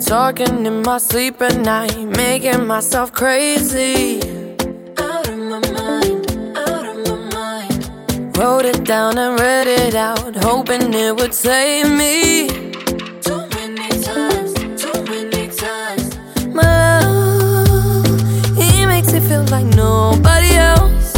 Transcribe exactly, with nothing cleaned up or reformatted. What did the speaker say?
Talking in my sleep at night, making myself crazy. Out of my mind, out of my mind. Wrote it down and read it out, hoping it would save me.